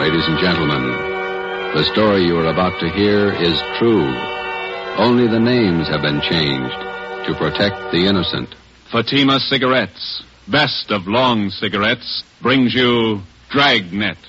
Ladies and gentlemen, the story you are about to hear is true. Only the names have been changed to protect the innocent. Fatima Cigarettes, best of long cigarettes, brings you Dragnet.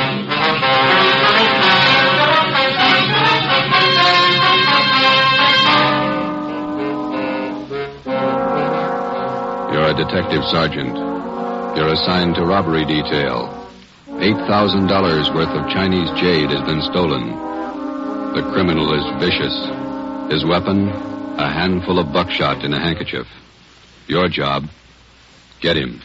You're a detective sergeant. You're assigned to robbery detail. $8,000 worth of Chinese jade has been stolen. The criminal is vicious. His weapon, a handful of buckshot in a handkerchief. Your job, get him.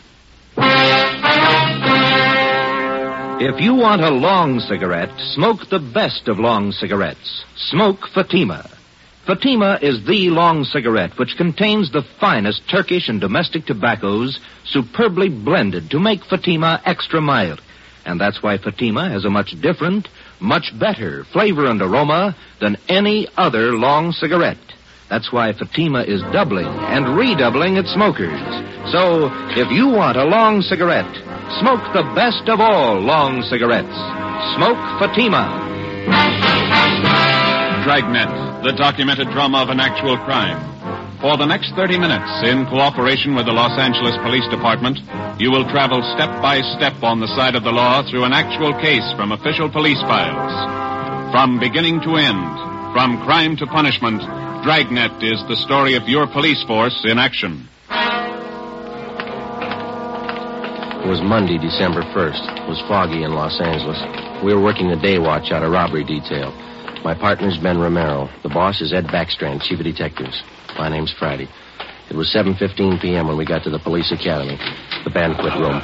If you want a long cigarette, smoke the best of long cigarettes. Smoke Fatima. Fatima is the long cigarette which contains the finest Turkish and domestic tobaccos superbly blended to make Fatima extra mild. And that's why Fatima has a much different, much better flavor and aroma than any other long cigarette. That's why Fatima is doubling and redoubling its smokers. So, if you want a long cigarette, smoke the best of all long cigarettes. Smoke Fatima. Dragnet, the documented drama of an actual crime. For the next 30 minutes, in cooperation with the Los Angeles Police Department, you will travel step by step on the side of the law through an actual case from official police files. From beginning to end, from crime to punishment, Dragnet is the story of your police force in action. It was Monday, December 1st. It was foggy in Los Angeles. We were working the day watch out of robbery detail. My partner's Ben Romero. The boss is Ed Backstrand, chief of detectives. My name's Friday. It was 7:15 p.m. when we got to the police academy, the banquet room.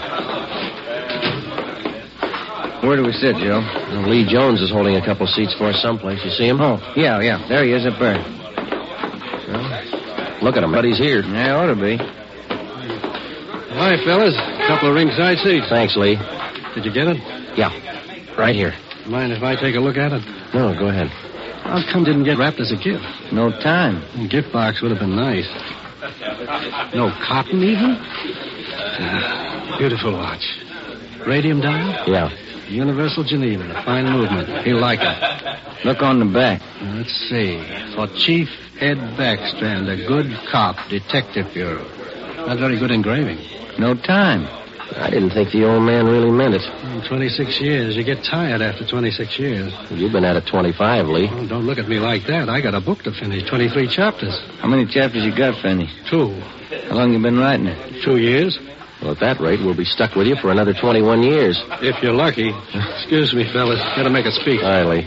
Where do we sit, Joe? Lee Jones is holding a couple seats for us someplace. You see him? Oh, yeah. There he is up there. Well, look at him. But he's here. Yeah, ought to be. Hi, fellas. A couple of ringside seats. Thanks, Lee. Did you get it? Yeah, right here. Mind if I take a look at it? No, go ahead. How come didn't get wrapped as a gift? No time. A gift box would have been nice. No cotton, even? Beautiful watch. Radium dial? Yeah. Universal Geneva. A fine movement. He'll like it. Look on the back. Let's see. For Chief Ed Backstrand, a good cop, Detective Bureau. Not very good engraving. No time. I didn't think the old man really meant it. 26 years. You get tired after 26 years. You've been at it 25, Lee. Oh, don't look at me like that. I got a book to finish. 23 chapters. How many chapters you got, Fanny? 2. How long you been writing it? 2 years. Well, at that rate, we'll be stuck with you for another 21 years. If you're lucky. Excuse me, fellas. Got to make a speech. Hi, Lee.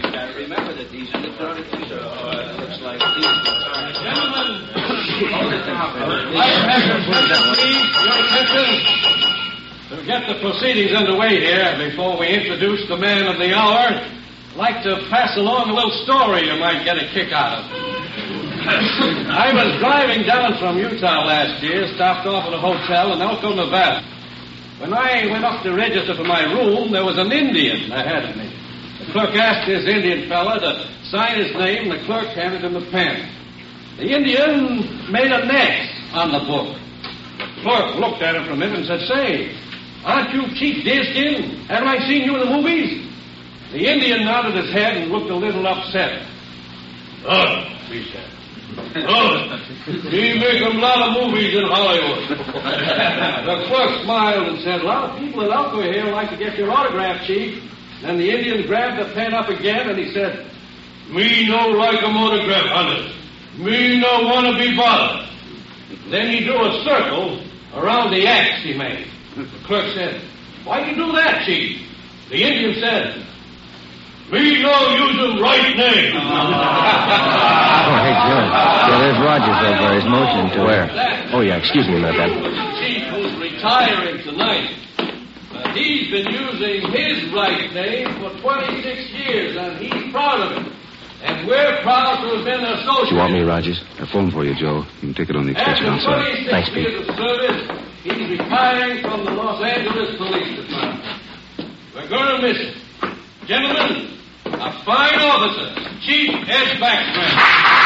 To get the proceedings underway here, before we introduce the man of the hour, I'd like to pass along a little story you might get a kick out of. I was driving down from Utah last year, stopped off at a hotel in Elko, Nevada. When I went up to register for my room, there was an Indian ahead of me. The clerk asked this Indian fella to sign his name, and the clerk handed him the pen. The Indian made an X on the book. The clerk looked at him for a minute and said, "Say, aren't you Chief Deerskin? Haven't I seen you in the movies?" The Indian nodded his head and looked a little upset. "Oh," he said. "Oh, we make a lot of movies in Hollywood." The clerk smiled and said, "A lot of people in Elko here like to get your autograph, Chief." Then the Indian grabbed the pen up again and he said, "Me no like a autograph, honey. Me no want to be bothered." Then he drew a circle around the X he made. The clerk said, "Why you do that, Chief?" The Indian said, "Me no use him right name." Oh, hey, Joe. Yeah, there's Rogers over there. He's motioning to Where? Oh, yeah, excuse me a minute, Ben. Chief who's retiring tonight. But he's been using his right name for 26 years, and he's proud of it. And we're proud to have been associated. Do you want me, Rogers? A phone for you, Joe. You can take it on the extension After outside. 26 Thanks, Pete. years of service, he's retiring from the Los Angeles Police Department. We're going to miss him. Gentlemen, a fine officer, Chief Ed Backstrand.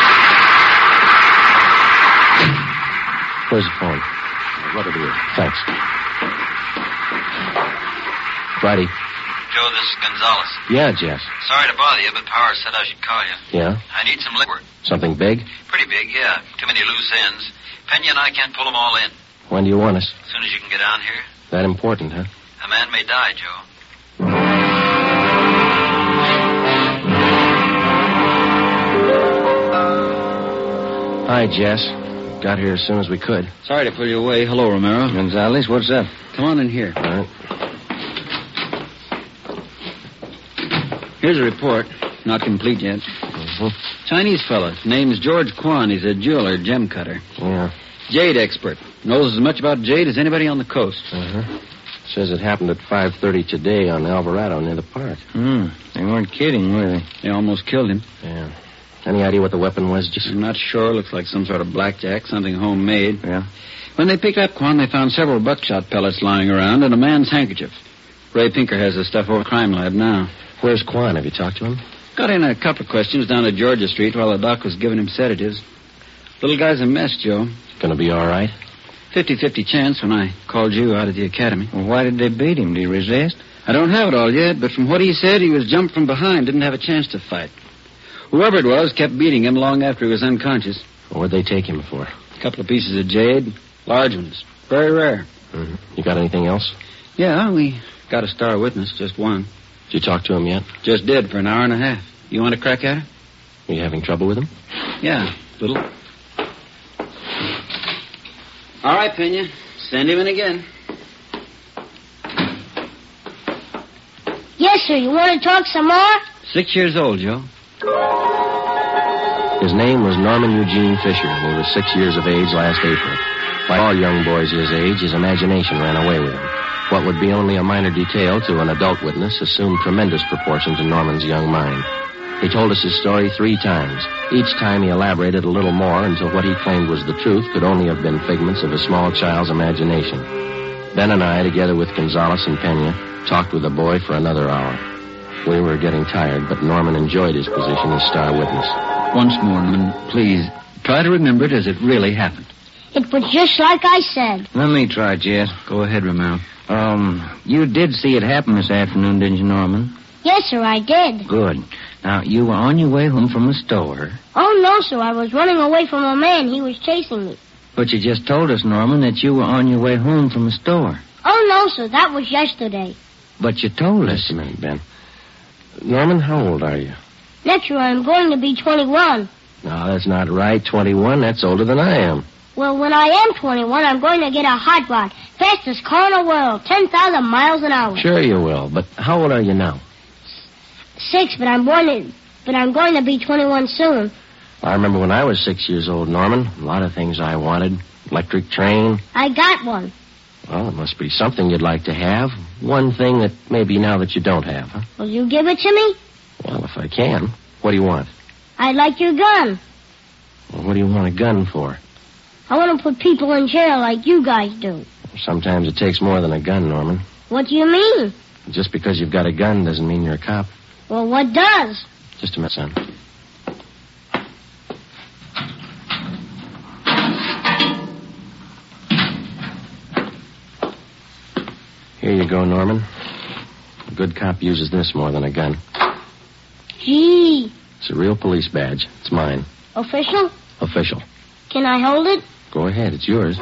Where's the phone? What it is? Thanks. Friday. Joe, this is Gonzalez. Yeah, Jeff. Sorry to bother you, but Powers said I should call you. Yeah? I need some liquid. Something big? Pretty big, yeah. Too many loose ends. Pena and I can't pull them all in. When do you want us? As soon as you can get down here. That important, huh? A man may die, Joe. Hi, Jess. Got here as soon as we could. Sorry to pull you away. Hello, Romero. Gonzalez, what's up? Come on in here. All right. Here's a report. Not complete yet. Mm-hmm. Chinese fella. Name's George Kwan. He's a jeweler, gem cutter. Yeah. Jade expert. Knows as much about jade as anybody on the coast. Uh-huh. Says it happened at 5:30 today on Alvarado near the park. They weren't kidding, were they? They almost killed him. Yeah. Any idea what the weapon was? I'm not sure. Looks like some sort of blackjack, something homemade. Yeah? When they picked up Kwan, they found several buckshot pellets lying around and a man's handkerchief. Ray Pinker has the stuff over at Crime Lab now. Where's Kwan? Have you talked to him? Got in a couple of questions down at Georgia Street while the doc was giving him sedatives. Little guy's a mess, Joe. Gonna be all right? 50-50 chance when I called you out of the academy. Well, why did they beat him? Did he resist? I don't have it all yet, but from what he said, he was jumped from behind, didn't have a chance to fight. Whoever it was kept beating him long after he was unconscious. What'd they take him for? A couple of pieces of jade, large ones, very rare. Mm-hmm. You got anything else? Yeah, we got a star witness, just one. Did you talk to him yet? Just did for an hour and a half. You want to crack at her? Are you having trouble with him? Yeah, little. All right, Pena. Send him in again. Yes, sir. You want to talk some more? 6 years old, Joe. His name was Norman Eugene Fisher, and he was 6 years of age last April. Like all young boys his age, his imagination ran away with him. What would be only a minor detail to an adult witness assumed tremendous proportions in Norman's young mind. He told us his story 3 times. Each time he elaborated a little more until what he claimed was the truth could only have been figments of a small child's imagination. Ben and I, together with Gonzalez and Pena, talked with the boy for another hour. We were getting tired, but Norman enjoyed his position as star witness. Once more, Norman, please, try to remember it as it really happened. It was just like I said. Let me try, Jess. Go ahead, Romero. You did see it happen this afternoon, didn't you, Norman? Yes, sir, I did. Good. Now, you were on your way home from the store. Oh, no, sir. I was running away from a man. He was chasing me. But you just told us, Norman, that you were on your way home from the store. Oh, no, sir. That was yesterday. But you told us. Just a minute, Ben. Norman, how old are you? Next year I'm going to be 21. No, that's not right. 21, that's older than I am. Well, when I am 21, I'm going to get a hot rod. Fastest car in the world. 10,000 miles an hour. Sure you will, but how old are you now? 6, but I'm going to be 21 soon. I remember when I was 6 years old, Norman. A lot of things I wanted. Electric train. I got one. Well, it must be something you'd like to have. One thing that maybe now that you don't have, huh? Will you give it to me? Well, if I can. What do you want? I'd like your gun. Well, what do you want a gun for? I want to put people in jail like you guys do. Sometimes it takes more than a gun, Norman. What do you mean? Just because you've got a gun doesn't mean you're a cop. Well, what does? Just a minute, son. Here you go, Norman. A good cop uses this more than a gun. Gee. It's a real police badge. It's mine. Official? Official. Can I hold it? Go ahead. It's yours.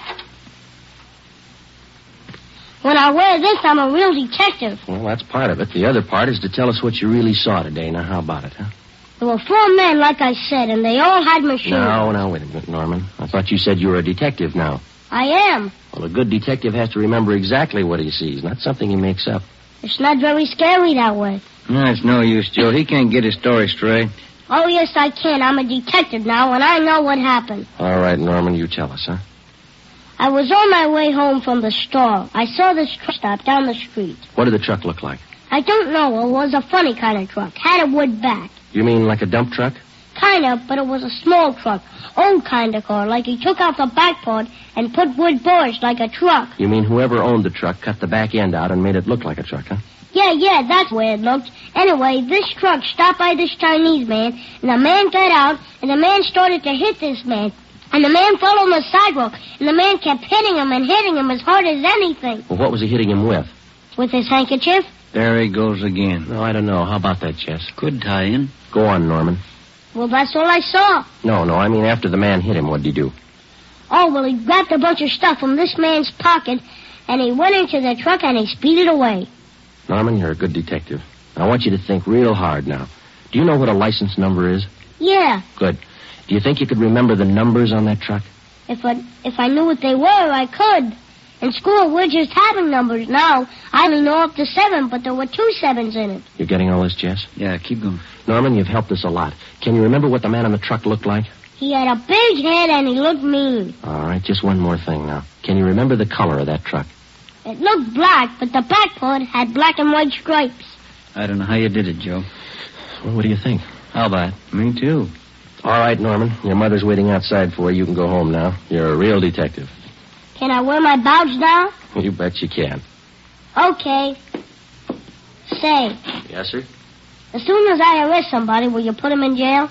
When I wear this, I'm a real detective. Well, that's part of it. The other part is to tell us what you really saw today. Now, how about it, huh? There were 4 men, like I said, and they all had machines. No, wait a minute, Norman. I thought you said you were a detective now. I am. Well, a good detective has to remember exactly what he sees, not something he makes up. It's not very scary that way. No, it's no use, Joe. He can't get his story straight. Oh, yes, I can. I'm a detective now, and I know what happened. All right, Norman, you tell us, huh? I was on my way home from the store. I saw this truck stop down the street. What did the truck look like? I don't know. It was a funny kind of truck. Had a wood back. You mean like a dump truck? Kind of, but it was a small truck. Old kind of car, like he took out the back part and put wood boards like a truck. You mean whoever owned the truck cut the back end out and made it look like a truck, huh? Yeah, that's the way it looked. Anyway, this truck stopped by this Chinese man, and the man got out, and the man started to hit this man. And the man fell on the sidewalk, and the man kept hitting him and hitting him as hard as anything. Well, what was he hitting him with? With his handkerchief. There he goes again. No, I don't know. How about that, Jess? Could tie in. Go on, Norman. Well, that's all I saw. No, I mean after the man hit him, what'd he do? Oh, well, he grabbed a bunch of stuff from this man's pocket, and he went into the truck and he speeded away. Norman, you're a good detective. I want you to think real hard now. Do you know what a license number is? Yeah. Good. Do you think you could remember the numbers on that truck? If I knew what they were, I could. In school, we're just having numbers now. I only know up to 7, but there were 2 7s in it. You're getting all this, Jess? Yeah, keep going. Norman, you've helped us a lot. Can you remember what the man on the truck looked like? He had a big head and he looked mean. All right, just one more thing now. Can you remember the color of that truck? It looked black, but the back part had black and white stripes. I don't know how you did it, Joe. Well, what do you think? How about it? Me too. All right, Norman. Your mother's waiting outside for you. You can go home now. You're a real detective. Can I wear my badge now? You bet you can. Okay. Say, Yes, sir? as soon as I arrest somebody, will you put him in jail?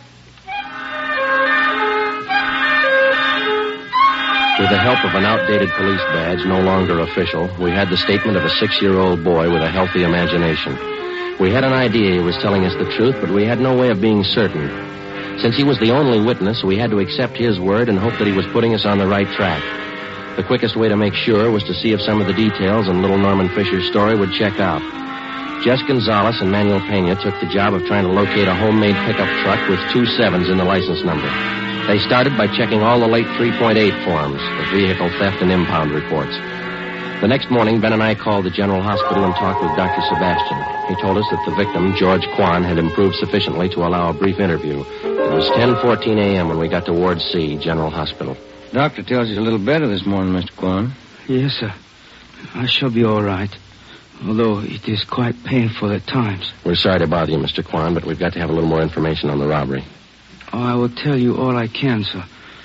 With the help of an outdated police badge, no longer official, we had the statement of a 6-year-old boy with a healthy imagination. We had an idea he was telling us the truth, but we had no way of being certain. Since he was the only witness, we had to accept his word and hope that he was putting us on the right track. The quickest way to make sure was to see if some of the details in little Norman Fisher's story would check out. Jess Gonzalez and Manuel Pena took the job of trying to locate a homemade pickup truck with 2 7s in the license number. They started by checking all the late 3.8 forms, the vehicle theft and impound reports. The next morning, Ben and I called the General Hospital and talked with Dr. Sebastian. He told us that the victim, George Kwan, had improved sufficiently to allow a brief interview. It was 10:14 a.m. when we got to Ward C, General Hospital. Doctor tells you a little better this morning, Mr. Kwan. Yes, sir. I shall be all right, although it is quite painful at times. We're sorry to bother you, Mr. Kwan, but we've got to have a little more information on the robbery. Oh, I will tell you all I can, sir.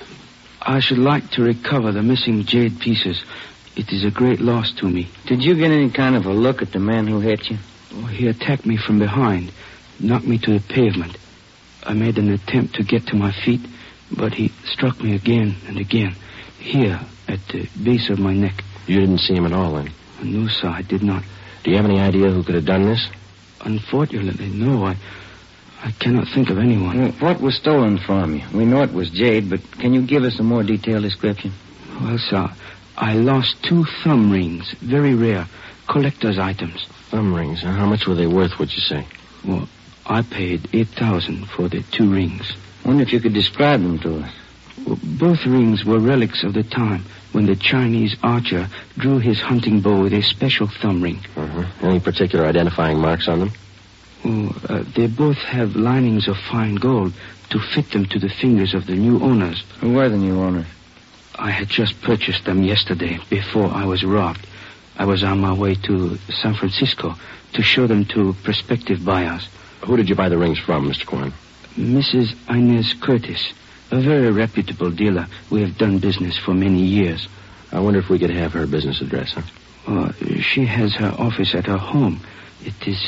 I should like to recover the missing jade pieces. It is a great loss to me. Did you get any kind of a look at the man who hit you? Oh, he attacked me from behind, knocked me to the pavement. I made an attempt to get to my feet, but he struck me again and again, here at the base of my neck. You didn't see him at all, then? No, sir, I did not. Do you have any idea who could have done this? Unfortunately, no, I cannot think of anyone. Well, what was stolen from you? We know it was jade, but can you give us a more detailed description? Well, sir, I lost 2 thumb rings, very rare, collector's items. Thumb rings? How much were they worth, would you say? Well, I paid $8,000 for the 2 rings. Wonder if you could describe them to us. Well, both rings were relics of the time when the Chinese archer drew his hunting bow with a special thumb ring. Any particular identifying marks on them? They both have linings of fine gold to fit them to the fingers of the new owners. Who were the new owners? I had just purchased them yesterday before I was robbed. I was on my way to San Francisco to show them to prospective buyers. Who did you buy the rings from, Mr. Kwan? Mrs. Inez Curtis, a very reputable dealer. We have done business for many years. I wonder if we could have her business address, huh? She has her office at her home. It is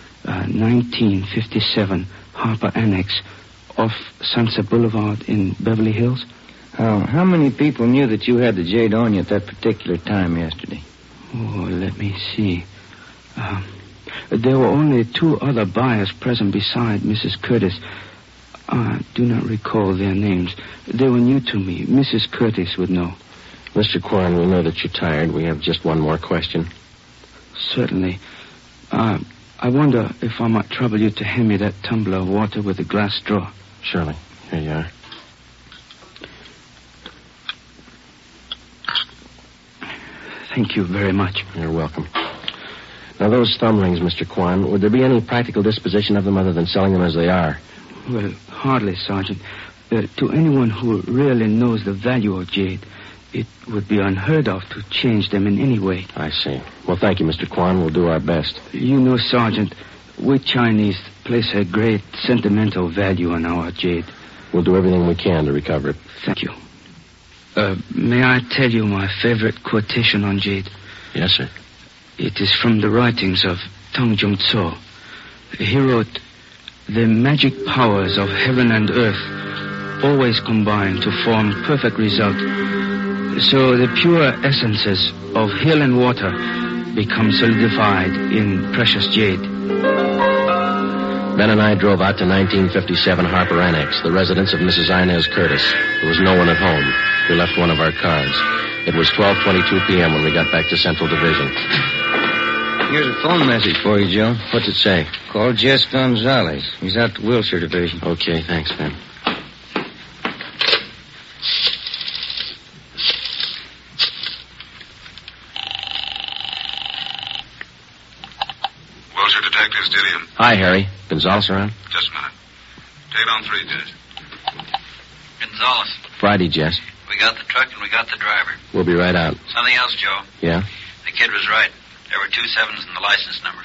1957 Harper Annex off Sunset Boulevard in Beverly Hills. How many people knew that you had the jade on you at that particular time yesterday? Oh, let me see. There were only 2 other buyers present beside Mrs. Curtis. I do not recall their names. They were new to me. Mrs. Curtis would know. Mr. Kwan, we know that you're tired. We have just one more question. Certainly. I wonder if I might trouble you to hand me that tumbler of water with a glass straw. Surely. Here you are. Thank you very much. You're welcome. Now, those thumb rings, Mr. Kwan, would there be any practical disposition of them other than selling them as they are? Well, hardly, Sergeant. To anyone who really knows the value of jade, it would be unheard of to change them in any way. I see. Well, thank you, Mr. Kwan. We'll do our best. You know, Sergeant, we Chinese place a great sentimental value on our jade. We'll do everything we can to recover it. Thank you. May I tell you my favorite quotation on jade? Yes, sir. It is from the writings of Tang Jung-tso. He wrote, "The magic powers of heaven and earth always combine to form perfect result. So the pure essences of hill and water become solidified in precious jade. Ben and I drove out to 1957 Harper Annex, the residence of Mrs. Inez Curtis. There was no one at home. We left one of our cars. It was 12:22 p.m. when we got back to Central Division. Here's a phone message for you, Joe. What's it say? Call Jess Gonzalez. He's out to Wilshire Division. Okay, thanks, Ben. Wilshire Detectives, Didion. Hi, Harry. Gonzalez around? Just a minute. Take it on 3, Jess. Gonzalez, Friday, Jess. we got the truck and we got the driver. We'll be right out. Something else, Joe. Yeah? The kid was right. There were 2 7s in the license number.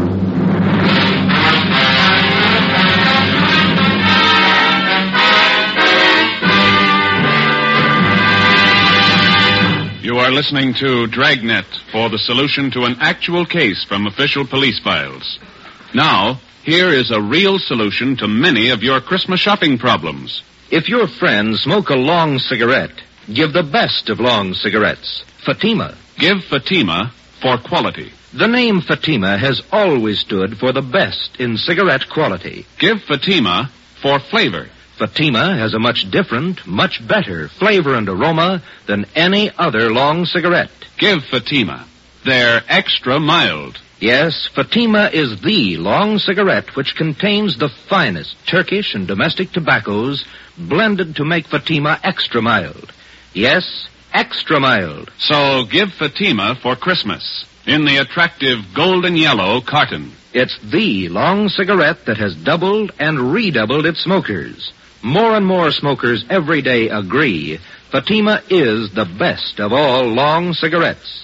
You are listening to Dragnet for the solution to an actual case from official police files. Now, here is a real solution to many of your Christmas shopping problems. If your friends smoke a long cigarette, give the best of long cigarettes, Fatima. Give Fatima for quality. The name Fatima has always stood for the best in cigarette quality. Give Fatima for flavor. Fatima has a much different, much better flavor and aroma than any other long cigarette. Give Fatima. They're extra mild. Yes, Fatima is the long cigarette which contains the finest Turkish and domestic tobaccos blended to make Fatima extra mild. Yes, extra mild. So give Fatima for Christmas in the attractive golden yellow carton. It's the long cigarette that has doubled and redoubled its smokers. More and more smokers every day agree Fatima is the best of all long cigarettes.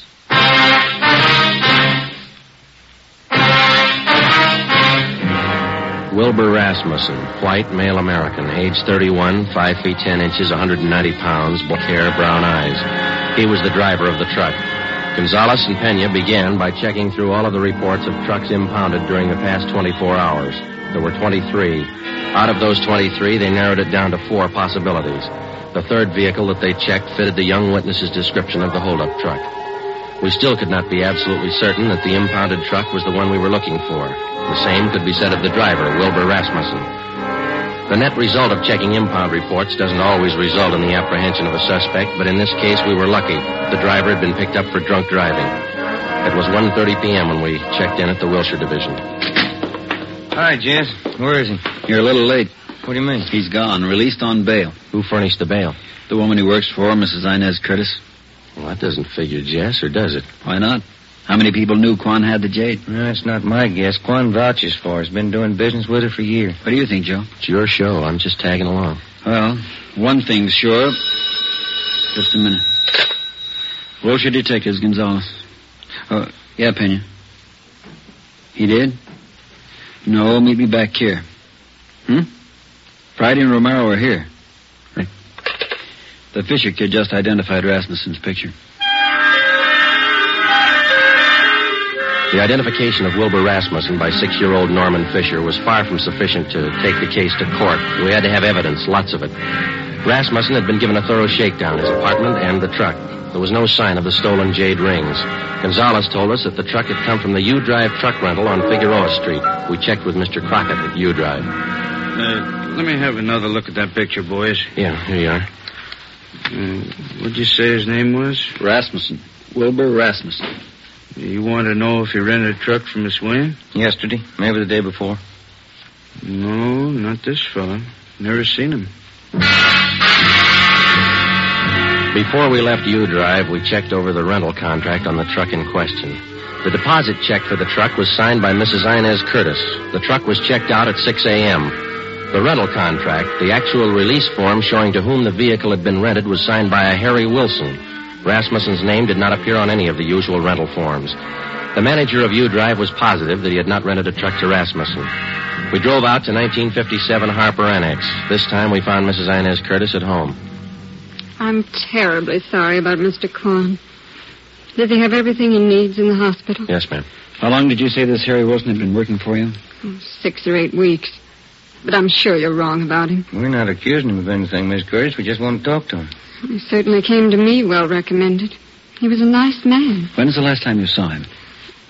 Wilbur Rasmussen, white, male American, age 31, 5 feet 10 inches, 190 pounds, black hair, brown eyes. He was the driver of the truck. Gonzalez and Pena began by checking through all of the reports of trucks impounded during the past 24 hours. There were 23. Out of those 23, they narrowed it down to 4 possibilities. The third vehicle that they checked fitted the young witness's description of the holdup truck. We still could not be absolutely certain that the impounded truck was the one we were looking for. The same could be said of the driver, Wilbur Rasmussen. The net result of checking impound reports doesn't always result in the apprehension of a suspect, but in this case we were lucky. The driver had been picked up for drunk driving. It was 1:30 p.m. when we checked in at the Wilshire Division. Hi, Jess. Where is he? You're a little late. What do you mean? He's gone, released on bail. Who furnished the bail? The woman he works for, Mrs. Inez Curtis. Well, that doesn't figure, Jess, or does it? Why not? How many people knew Quan had the jade? That's not my guess. Quan vouches for her. He's been doing business with her for years. What do you think, Joe? It's your show. I'm just tagging along. Well, one thing's sure. Just a minute. Wilshire Detectives, Gonzalez. Oh, yeah, Pena. He did? No, meet me back here. Friday and Romero are here. Right. The Fisher kid just identified Rasmussen's picture. The identification of Wilbur Rasmussen by 6-year-old Norman Fisher was far from sufficient to take the case to court. We had to have evidence, lots of it. Rasmussen had been given a thorough shakedown, his apartment and the truck. There was no sign of the stolen jade rings. Gonzalez told us that the truck had come from the U-Drive truck rental on Figueroa Street. We checked with Mr. Crockett at U-Drive. Let me have another look at that picture, boys. Yeah, here you are. What'd you say his name was? Rasmussen. Wilbur Rasmussen. You want to know if he rented a truck from Miss Wayne? Yesterday. Maybe the day before. No, not this fella. Never seen him. Before we left U-Drive, we checked over the rental contract on the truck in question. The deposit check for the truck was signed by Mrs. Inez Curtis. The truck was checked out at 6 a.m. The rental contract, the actual release form showing to whom the vehicle had been rented, was signed by a Harry Wilson. Rasmussen's name did not appear on any of the usual rental forms. The manager of U-Drive was positive that he had not rented a truck to Rasmussen. We drove out to 1957 Harper Annex. This time we found Mrs. Inez Curtis at home. I'm terribly sorry about Mr. Quan. Does he have everything he needs in the hospital? Yes, ma'am. How long did you say this Harry Wilson had been working for you? 6 or 8 weeks. But I'm sure you're wrong about him. We're not accusing him of anything, Miss Curtis. We just want to talk to him. He certainly came to me well recommended. He was a nice man. When's the last time you saw him?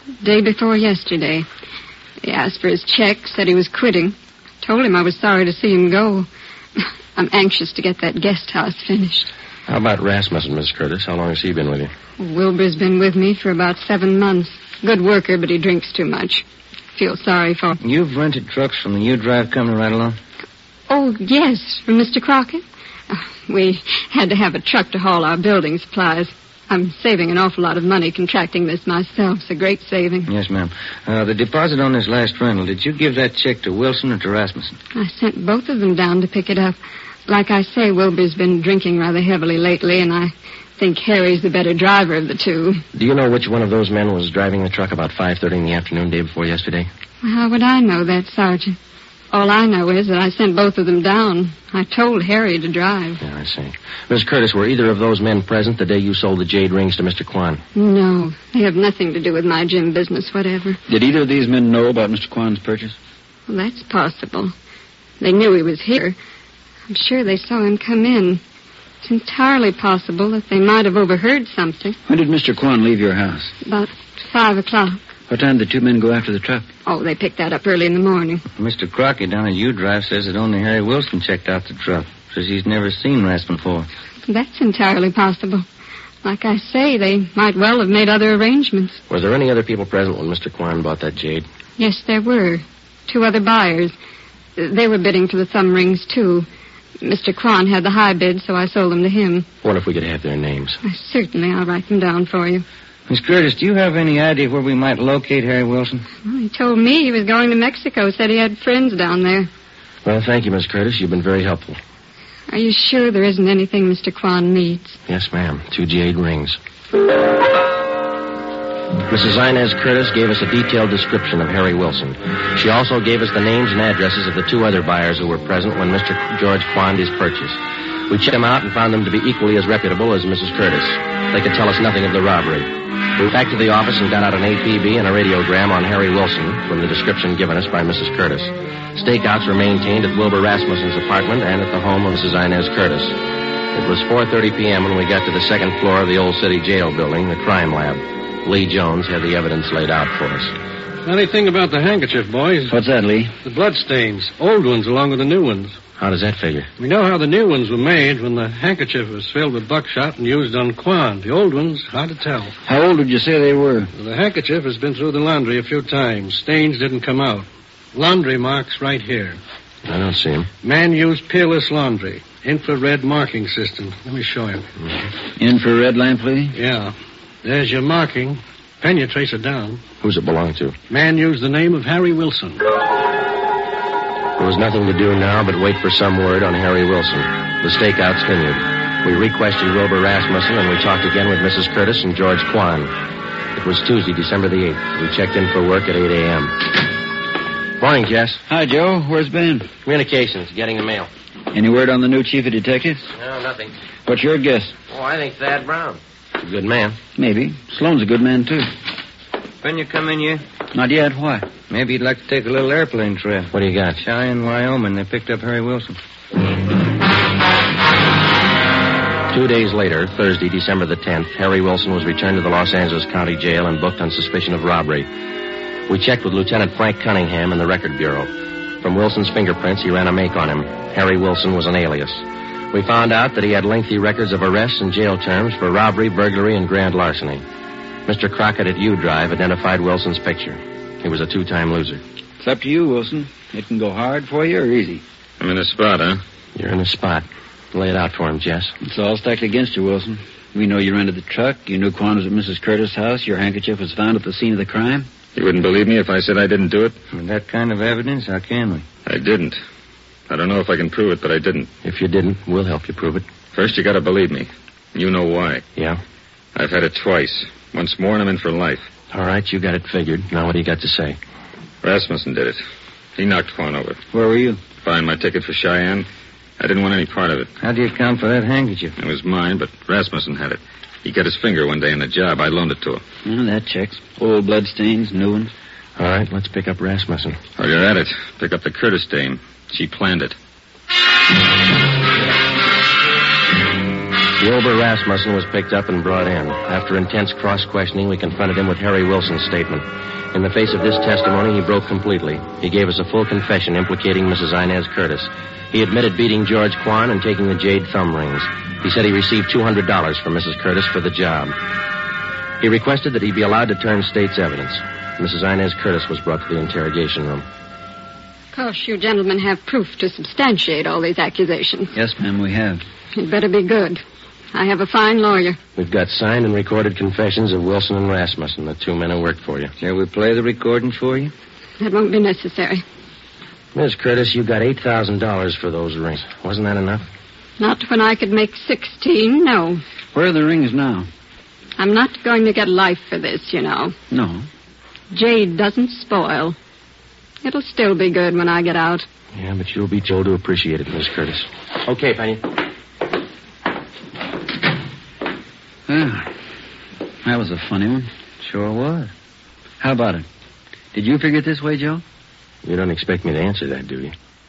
Day before yesterday. He asked for his check, said he was quitting. Told him I was sorry to see him go. I'm anxious to get that guest house finished. How about Rasmussen, Miss Curtis? How long has he been with you? Wilbur's been with me for about 7 months. Good worker, but he drinks too much. Feel sorry for him. You've rented trucks from the U-Drive company right along? Oh, yes, from Mr. Crockett. We had to have a truck to haul our building supplies. I'm saving an awful lot of money contracting this myself. It's a great saving. Yes, ma'am. The deposit on this last rental, did you give that check to Wilson or to Rasmussen? I sent both of them down to pick it up. Like I say, Wilbur's been drinking rather heavily lately, and I think Harry's the better driver of the two. Do you know which one of those men was driving the truck about 5:30 in the afternoon day before yesterday? How would I know that, Sergeant? All I know is that I sent both of them down. I told Harry to drive. Yeah, I see. Miss Curtis, were either of those men present the day you sold the jade rings to Mr. Kwan? No, they have nothing to do with my gym business, whatever. Did either of these men know about Mr. Kwan's purchase? Well, that's possible. They knew he was here. I'm sure they saw him come in. It's entirely possible that they might have overheard something. When did Mr. Kwan leave your house? About 5 o'clock. What time did the two men go after the truck? Oh, they picked that up early in the morning. Mr. Crockett down at U-Drive says that only Harry Wilson checked out the truck. Says he's never seen Rasmussen before. That's entirely possible. Like I say, they might well have made other arrangements. Were there any other people present when Mr. Kwan bought that jade? Yes, there were. 2 other buyers. They were bidding for the thumb rings, too. Mr. Kwan had the high bid, so I sold them to him. What if we could have their names? Certainly, I'll write them down for you. Miss Curtis, do you have any idea where we might locate Harry Wilson? Well, he told me he was going to Mexico, said he had friends down there. Well, thank you, Miss Curtis. You've been very helpful. Are you sure there isn't anything Mr. Kwan needs? Yes, ma'am. 2 jade rings. Mrs. Inez Curtis gave us a detailed description of Harry Wilson. She also gave us the names and addresses of the 2 other buyers who were present when Mr. George Kwan is purchased. We checked them out and found them to be equally as reputable as Mrs. Curtis. They could tell us nothing of the robbery. We went back to the office and got out an APB and a radiogram on Harry Wilson from the description given us by Mrs. Curtis. Stakeouts were maintained at Wilbur Rasmussen's apartment and at the home of Mrs. Inez Curtis. It was 4:30 p.m. when we got to the 2nd floor of the Old City Jail building, the crime lab. Lee Jones had the evidence laid out for us. Funny thing about the handkerchief, boys. What's that, Lee? The bloodstains. Old ones along with the new ones. How does that figure? We know how the new ones were made when the handkerchief was filled with buckshot and used on Kwan. The old ones, hard to tell. How old would you say they were? Well, the handkerchief has been through the laundry a few times. Stains didn't come out. Laundry marks right here. I don't see them. Man used peerless laundry. Infrared marking system. Let me show you. Mm-hmm. Infrared lamp, Lee? Yeah. There's your marking. Can you trace it down? Who's it belong to? Man used the name of Harry Wilson. There was nothing to do now but wait for some word on Harry Wilson. The stakeouts continued. We re-questioned Wilbur Rasmussen, and we talked again with Mrs. Curtis and George Kwan. It was Tuesday, December the 8th. We checked in for work at 8 a.m. Morning, Jess. Hi, Joe. Where's Ben? Communications, getting the mail. Any word on the new chief of detectives? No, nothing. What's your guess? Oh, I think Thad Brown. He's a good man. Maybe. Sloan's a good man, too. When you come in yet? Not yet. Why? Maybe you'd like to take a little airplane trip. What do you got? Cheyenne, Wyoming. They picked up Harry Wilson. 2 days later, Thursday, December the 10th, Harry Wilson was returned to the Los Angeles County Jail and booked on suspicion of robbery. We checked with Lieutenant Frank Cunningham in the Record Bureau. From Wilson's fingerprints, he ran a make on him. Harry Wilson was an alias. We found out that he had lengthy records of arrests and jail terms for robbery, burglary, and grand larceny. Mr. Crockett at U-Drive identified Wilson's picture. He was a 2-time loser. It's up to you, Wilson. It can go hard for you or easy. I'm in a spot, huh? You're in the spot. Lay it out for him, Jess. It's all stacked against you, Wilson. We know you rented the truck. You knew Kwan was at Mrs. Curtis' house. Your handkerchief was found at the scene of the crime. You wouldn't believe me if I said I didn't do it? With that kind of evidence, how can we? I didn't. I don't know if I can prove it, but I didn't. If you didn't, we'll help you prove it. First, you gotta believe me. You know why. Yeah? I've had it twice. Once more, and I'm in for life. All right, you got it figured. Now what do you got to say? Rasmussen did it. He knocked Kwan over. Where were you? Buying my ticket for Cheyenne. I didn't want any part of it. How do you account for that handkerchief? It was mine, but Rasmussen had it. He cut his finger one day in the job. I loaned it to him. Oh, that checks. Old bloodstains, new ones. All right, let's pick up Rasmussen. While you're at it, pick up the Curtis dame. She planned it. Wilbur Rasmussen was picked up and brought in. After intense cross-questioning, we confronted him with Harry Wilson's statement. In the face of this testimony, he broke completely. He gave us a full confession implicating Mrs. Inez Curtis. He admitted beating George Kwan and taking the jade thumb rings. He said he received $200 from Mrs. Curtis for the job. He requested that he be allowed to turn state's evidence. Mrs. Inez Curtis was brought to the interrogation room. Of course, you gentlemen have proof to substantiate all these accusations. Yes, ma'am, we have. It better be good. I have a fine lawyer. We've got signed and recorded confessions of Wilson and Rasmussen, the two men who worked for you. Shall we play the recording for you? That won't be necessary. Miss Curtis, you got $8,000 for those rings. Wasn't that enough? Not when I could make 16, no. Where are the rings now? I'm not going to get life for this, you know. No. Jade doesn't spoil. It'll still be good when I get out. Yeah, but you'll be told to appreciate it, Miss Curtis. Okay, Penny. That was a funny one. Sure was. How about it? Did you figure it this way, Joe? You don't expect me to answer that, do you?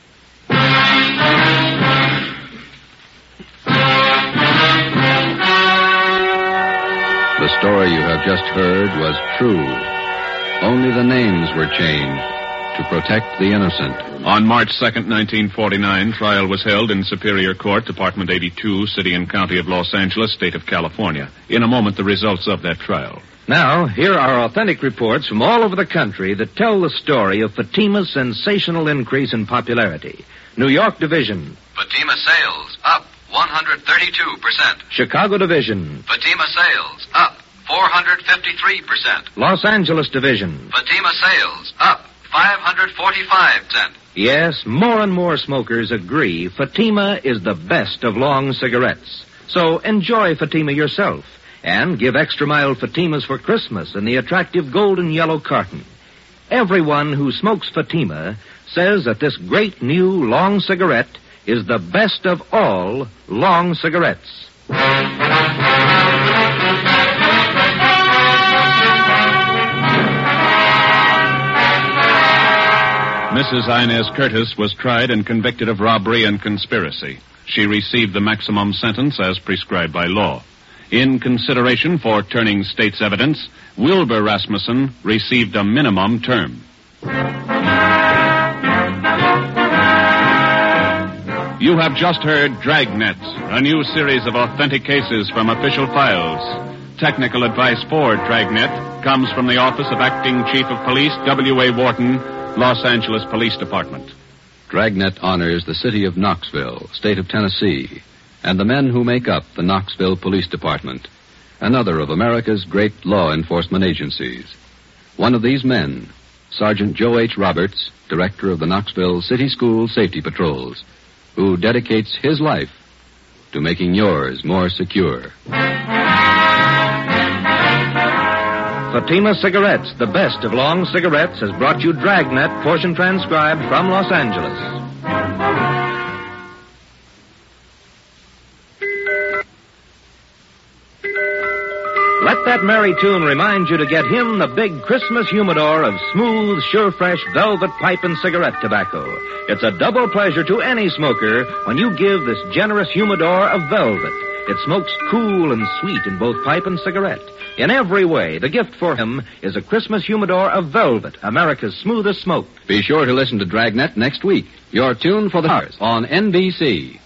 The story you have just heard was true. Only the names were changed to protect the innocent. On March 2nd, 1949, trial was held in Superior Court, Department 82, City and County of Los Angeles, State of California. In a moment, the results of that trial. Now, here are authentic reports from all over the country that tell the story of Fatima's sensational increase in popularity. New York Division. Fatima sales up 132%. Chicago Division. Fatima sales up 453%. Los Angeles Division. Fatima sales up 545%. Yes, more and more smokers agree Fatima is the best of long cigarettes. So enjoy Fatima yourself and give extra mild Fatimas for Christmas in the attractive golden yellow carton. Everyone who smokes Fatima says that this great new long cigarette is the best of all long cigarettes. Mrs. Inez Curtis was tried and convicted of robbery and conspiracy. She received the maximum sentence as prescribed by law. In consideration for turning state's evidence, Wilbur Rasmussen received a minimum term. You have just heard Dragnet, a new series of authentic cases from official files. Technical advice for Dragnet comes from the Office of Acting Chief of Police, W.A. Wharton, Los Angeles Police Department. Dragnet honors the city of Knoxville, state of Tennessee, and the men who make up the Knoxville Police Department, another of America's great law enforcement agencies. One of these men, Sergeant Joe H. Roberts, director of the Knoxville City School Safety Patrols, who dedicates his life to making yours more secure. Fatima Cigarettes, the best of long cigarettes, has brought you Dragnet, portion transcribed from Los Angeles. Let that merry tune remind you to get him the big Christmas humidor of smooth, sure, fresh velvet pipe and cigarette tobacco. It's a double pleasure to any smoker when you give this generous humidor of velvet. It smokes cool and sweet in both pipe and cigarette. In every way, the gift for him is a Christmas humidor of velvet, America's smoothest smoke. Be sure to listen to Dragnet next week. Your tune for the stars on NBC.